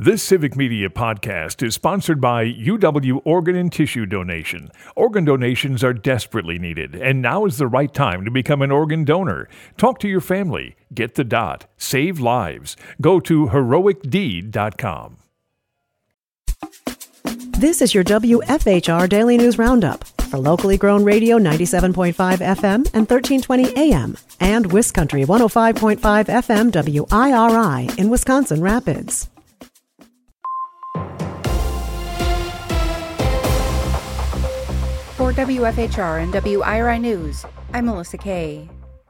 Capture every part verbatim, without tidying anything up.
This Civic Media podcast is sponsored by U W Organ and Tissue Donation. Organ donations are desperately needed, and now is the right time to become an organ donor. Talk to your family. Get the dot. Save lives. Go to heroic deed dot com. This is your W F H R Daily News Roundup for locally grown radio ninety-seven point five F M and thirteen twenty A M and WisCountry one oh five point five F M W I R I in Wisconsin Rapids. For W F H R and W I R I News, I'm Melissa Kay.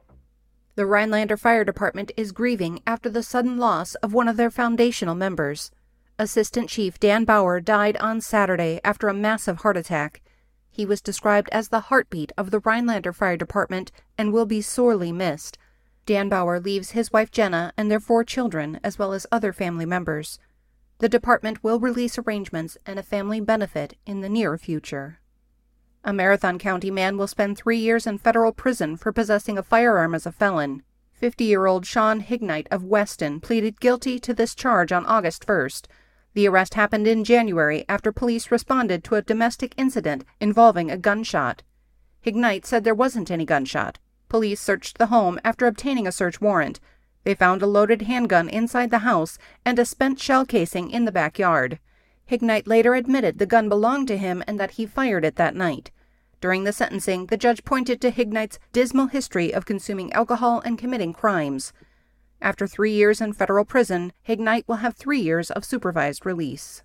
The Rhinelander Fire Department is grieving after the sudden loss of one of their foundational members. Assistant Chief Dan Bauer died on Saturday after a massive heart attack. He was described as the heartbeat of the Rhinelander Fire Department and will be sorely missed. Dan Bauer leaves his wife Jenna and their four children, as well as other family members. The department will release arrangements and a family benefit in the near future. A Marathon County man will spend three years in federal prison for possessing a firearm as a felon. fifty-year-old Sean Hignite of Weston pleaded guilty to this charge on August first. The arrest happened in January after police responded to a domestic incident involving a gunshot. Hignite said there wasn't any gunshot. Police searched the home after obtaining a search warrant. They found a loaded handgun inside the house and a spent shell casing in the backyard. Hignite later admitted the gun belonged to him and that he fired it that night. During the sentencing, the judge pointed to Hignite's dismal history of consuming alcohol and committing crimes. After three years in federal prison, Hignite will have three years of supervised release.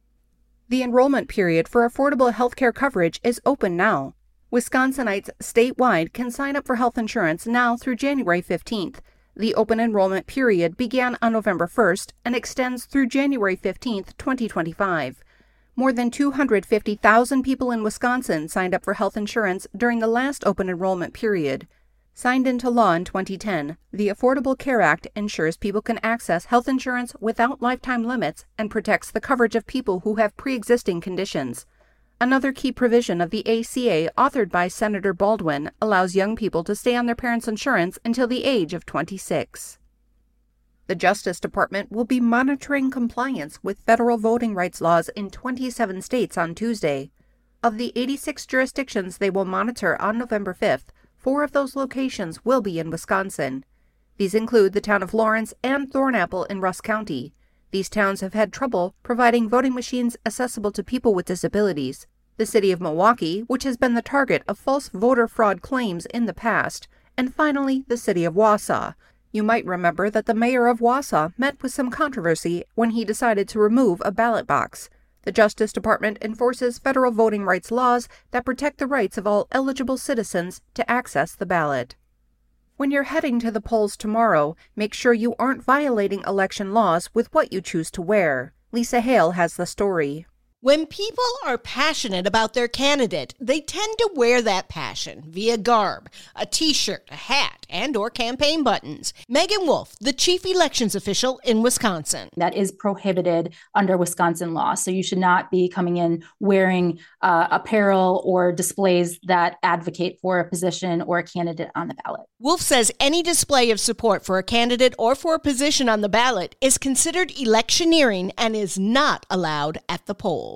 The enrollment period for affordable health care coverage is open now. Wisconsinites statewide can sign up for health insurance now through January fifteenth. The open enrollment period began on November first and extends through January fifteenth, twenty twenty-five. More than two hundred fifty thousand people in Wisconsin signed up for health insurance during the last open enrollment period. Signed into law in twenty ten, the Affordable Care Act ensures people can access health insurance without lifetime limits and protects the coverage of people who have pre-existing conditions. Another key provision of the A C A, authored by Senator Baldwin, allows young people to stay on their parents' insurance until the age of twenty-six. The Justice Department will be monitoring compliance with federal voting rights laws in twenty-seven states on Tuesday. Of the eighty-six jurisdictions they will monitor on November fifth, four of those locations will be in Wisconsin. These include the town of Lawrence and Thornapple in Rusk County. These towns have had trouble providing voting machines accessible to people with disabilities. The city of Milwaukee, which has been the target of false voter fraud claims in the past. And finally, the city of Wausau. You might remember that the mayor of Wausau met with some controversy when he decided to remove a ballot box. The Justice Department enforces federal voting rights laws that protect the rights of all eligible citizens to access the ballot. When you're heading to the polls tomorrow, make sure you aren't violating election laws with what you choose to wear. Lisa Hale has the story. When people are passionate about their candidate, they tend to wear that passion via garb, a t-shirt, a hat, and or campaign buttons. Megan Wolf, the chief elections official in Wisconsin. That is prohibited under Wisconsin law. So you should not be coming in wearing uh, apparel or displays that advocate for a position or a candidate on the ballot. Wolf says any display of support for a candidate or for a position on the ballot is considered electioneering and is not allowed at the polls.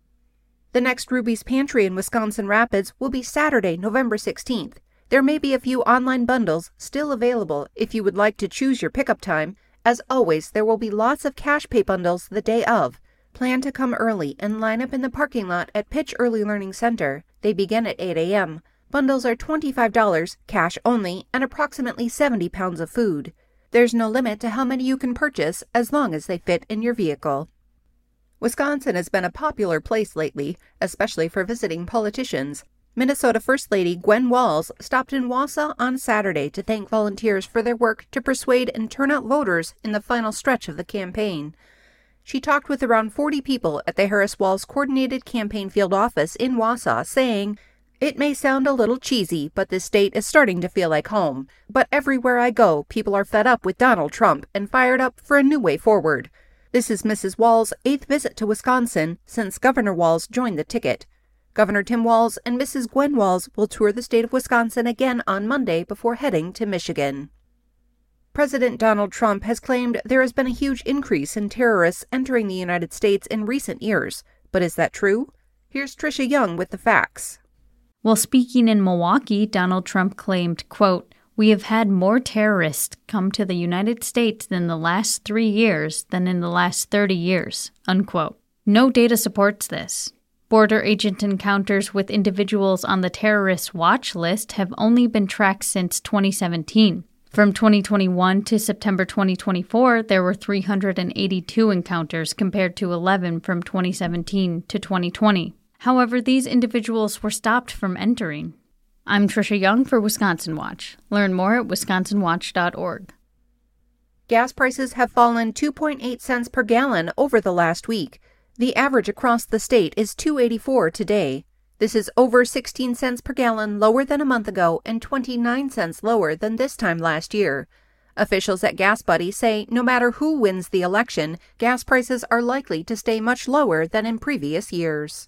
The next Ruby's Pantry in Wisconsin Rapids will be Saturday, November sixteenth. There may be a few online bundles still available if you would like to choose your pickup time. As always, there will be lots of cash pay bundles the day of. Plan to come early and line up in the parking lot at Pitch Early Learning Center. They begin at eight a.m. Bundles are twenty-five dollars, cash only, and approximately seventy pounds of food. There's no limit to how many you can purchase as long as they fit in your vehicle. Wisconsin has been a popular place lately, especially for visiting politicians. Minnesota First Lady Gwen Walz stopped in Wausau on Saturday to thank volunteers for their work to persuade and turn out voters in the final stretch of the campaign. She talked with around forty people at the Harris Walz Coordinated Campaign Field Office in Wausau, saying, "It may sound a little cheesy, but this state is starting to feel like home. But everywhere I go, people are fed up with Donald Trump and fired up for a new way forward." This is Missus Walz's eighth visit to Wisconsin since Governor Walz joined the ticket. Governor Tim Walz and Missus Gwen Walz will tour the state of Wisconsin again on Monday before heading to Michigan. President Donald Trump has claimed there has been a huge increase in terrorists entering the United States in recent years. But is that true? Here's Trisha Young with the facts. While speaking in Milwaukee, Donald Trump claimed, quote, "We have had more terrorists come to the United States in the last three years than in the last thirty years, unquote. No data supports this. Border agent encounters with individuals on the terrorist watch list have only been tracked since twenty seventeen. From twenty twenty-one to September twenty twenty-four, there were three hundred eighty-two encounters compared to eleven from twenty seventeen to twenty twenty. However, these individuals were stopped from entering." I'm Trisha Young for Wisconsin Watch. Learn more at wisconsin watch dot org. Gas prices have fallen two point eight cents per gallon over the last week. The average across the state is two dollars and eighty-four cents today. This is over sixteen cents per gallon lower than a month ago and twenty-nine cents lower than this time last year. Officials at Gas Buddy say no matter who wins the election, gas prices are likely to stay much lower than in previous years.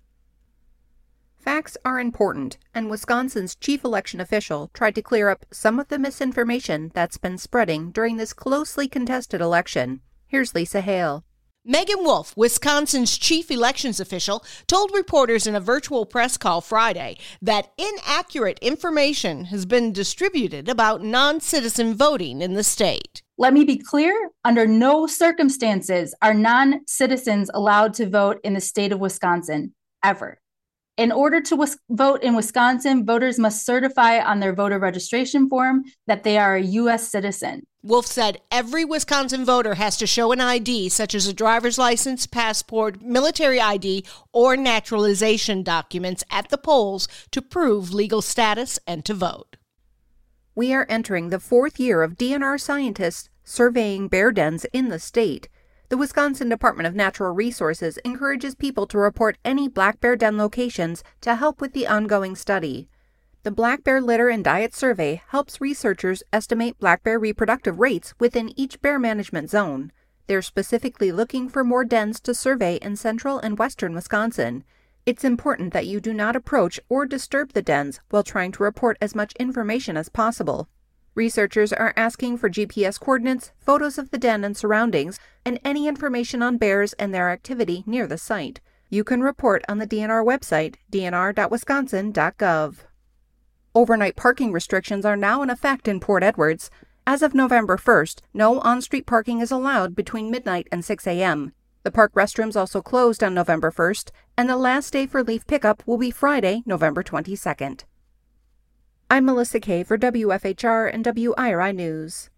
Facts are important, and Wisconsin's chief election official tried to clear up some of the misinformation that's been spreading during this closely contested election. Here's Lisa Hale. Megan Wolf, Wisconsin's chief elections official, told reporters in a virtual press call Friday that inaccurate information has been distributed about non-citizen voting in the state. Let me be clear, under no circumstances are non-citizens allowed to vote in the state of Wisconsin, ever. In order to wis- vote in Wisconsin, voters must certify on their voter registration form that they are a U S citizen. Wolf said every Wisconsin voter has to show an I D, such as a driver's license, passport, military I D, or naturalization documents at the polls to prove legal status and to vote. We are entering the fourth year of D N R scientists surveying bear dens in the state. The Wisconsin Department of Natural Resources encourages people to report any black bear den locations to help with the ongoing study. The Black Bear Litter and Diet Survey helps researchers estimate black bear reproductive rates within each bear management zone. They're specifically looking for more dens to survey in central and western Wisconsin. It's important that you do not approach or disturb the dens while trying to report as much information as possible. Researchers are asking for G P S coordinates, photos of the den and surroundings, and any information on bears and their activity near the site. You can report on the D N R website, d n r dot wisconsin dot gov. Overnight parking restrictions are now in effect in Port Edwards. As of November first, no on-street parking is allowed between midnight and six a.m. The park restrooms also closed on November first, and the last day for leaf pickup will be Friday, November twenty-second. I'm Melissa Kay for W F H R and W I R I News.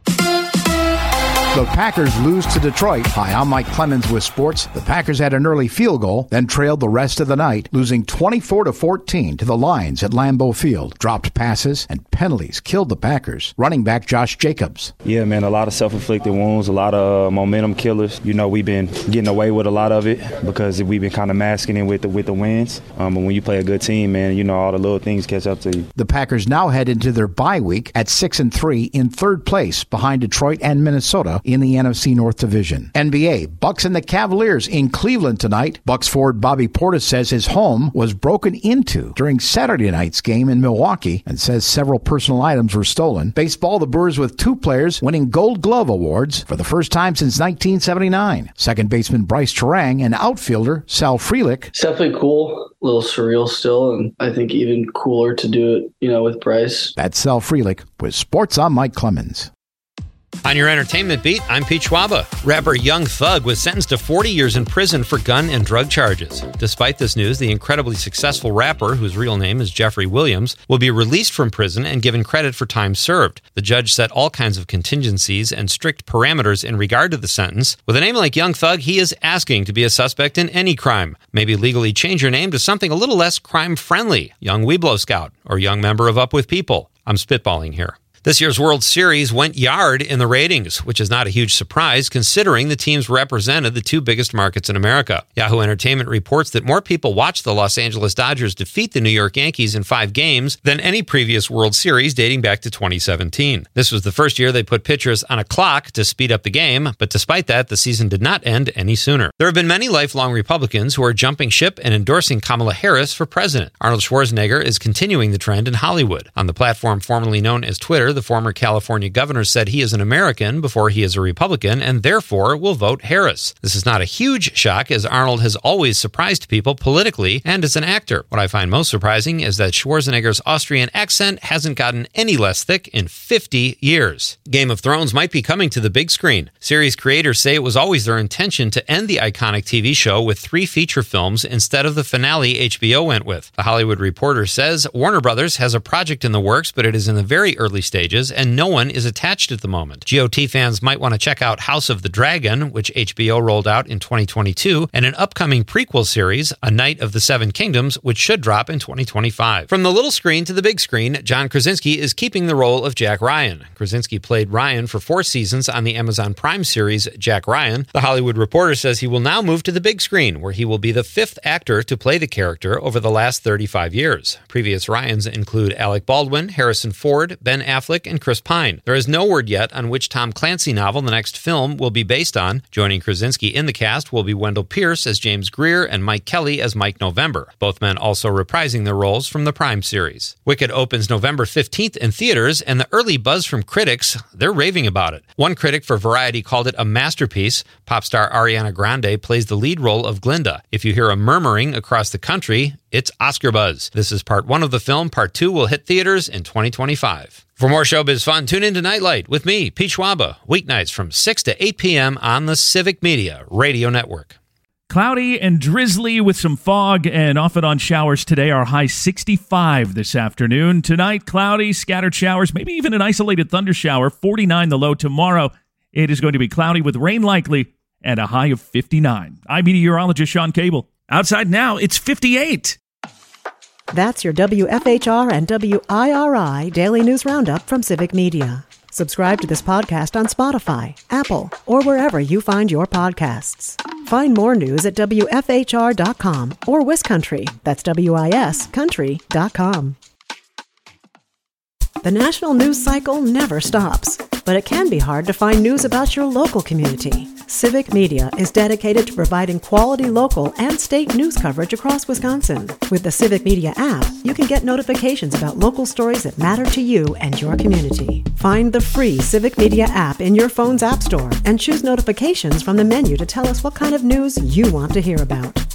The Packers lose to Detroit. Hi, I'm Mike Clemens with sports. The Packers had an early field goal, then trailed the rest of the night, losing twenty-four to fourteen to the Lions at Lambeau Field. Dropped passes and penalties killed the Packers. Running back Josh Jacobs. Yeah, man, a lot of self-inflicted wounds, a lot of uh, momentum killers. You know, we've been getting away with a lot of it because we've been kind of masking it with the, with the wins. Um, but when you play a good team, man, you know, all the little things catch up to you. The Packers now head into their bye week at six and three in third place behind Detroit and Minnesota in the N F C North Division. N B A, Bucks and the Cavaliers in Cleveland tonight. Bucks forward Bobby Portis says his home was broken into during Saturday night's game in Milwaukee and says several personal items were stolen. Baseball, the Brewers with two players winning Gold Glove awards for the first time since nineteen seventy-nine. Second baseman Bryce Terang and outfielder Sal Frelick. It's definitely cool. A little surreal still, and I think even cooler to do it, you know, with Bryce. That's Sal Frelick with Sports. I'm Mike Clemens. On your entertainment beat, I'm Pete Schwaba. Rapper Young Thug was sentenced to forty years in prison for gun and drug charges. Despite this news, the incredibly successful rapper, whose real name is Jeffrey Williams, will be released from prison and given credit for time served. The judge set all kinds of contingencies and strict parameters in regard to the sentence. With a name like Young Thug, he is asking to be a suspect in any crime. Maybe legally change your name to something a little less crime-friendly. Young Weeblo Scout or young member of Up With People. I'm spitballing here. This year's World Series went yard in the ratings, which is not a huge surprise considering the teams represented the two biggest markets in America. Yahoo Entertainment reports that more people watched the Los Angeles Dodgers defeat the New York Yankees in five games than any previous World Series dating back to twenty seventeen. This was the first year they put pitchers on a clock to speed up the game, but despite that, the season did not end any sooner. There have been many lifelong Republicans who are jumping ship and endorsing Kamala Harris for president. Arnold Schwarzenegger is continuing the trend in Hollywood. On the platform formerly known as Twitter, Later, the former California governor said he is an American before he is a Republican and therefore will vote Harris. This is not a huge shock, as Arnold has always surprised people politically and as an actor. What I find most surprising is that Schwarzenegger's Austrian accent hasn't gotten any less thick in fifty years. Game of Thrones might be coming to the big screen. Series creators say it was always their intention to end the iconic T V show with three feature films instead of the finale H B O went with. The Hollywood Reporter says Warner Brothers has a project in the works, but it is in the very early stages and no one is attached at the moment. G O T fans might want to check out House of the Dragon, which H B O rolled out in twenty twenty-two, and an upcoming prequel series, A Knight of the Seven Kingdoms, which should drop in twenty twenty-five. From the little screen to the big screen, John Krasinski is keeping the role of Jack Ryan. Krasinski played Ryan for four seasons on the Amazon Prime series Jack Ryan. The Hollywood Reporter says he will now move to the big screen, where he will be the fifth actor to play the character over the last thirty-five years. Previous Ryans include Alec Baldwin, Harrison Ford, Ben Affleck, and Chris Pine. There is no word yet on which Tom Clancy novel the next film will be based on. Joining Krasinski in the cast will be Wendell Pierce as James Greer and Mike Kelly as Mike November, both men also reprising their roles from the Prime series. Wicked opens November fifteenth in theaters, and the early buzz from critics, they're raving about it. One critic for Variety called it a masterpiece. Pop star Ariana Grande plays the lead role of Glinda. If you hear a murmuring across the country, it's Oscar buzz. This is part one of the film. Part two will hit theaters in twenty twenty-five. For more showbiz fun, tune in to Nightlight with me, Pete Schwaba, weeknights from six to eight p.m. on the Civic Media Radio Network. Cloudy and drizzly with some fog and off and on showers today. Our high sixty-five this afternoon. Tonight, cloudy, scattered showers, maybe even an isolated thunder shower. forty-nine the low. Tomorrow, it is going to be cloudy with rain likely and a high of fifty-nine. I'm meteorologist Sean Cable. Outside now, it's fifty-eight. That's your W F H R and W I R I Daily News Roundup from Civic Media. Subscribe to this podcast on Spotify, Apple, or wherever you find your podcasts. Find more news at W F H R dot com or WisCountry. That's W I S country dot com. The national news cycle never stops, but it can be hard to find news about your local community. Civic Media is dedicated to providing quality local and state news coverage across Wisconsin. With the Civic Media app, you can get notifications about local stories that matter to you and your community. Find the free Civic Media app in your phone's app store and choose notifications from the menu to tell us what kind of news you want to hear about.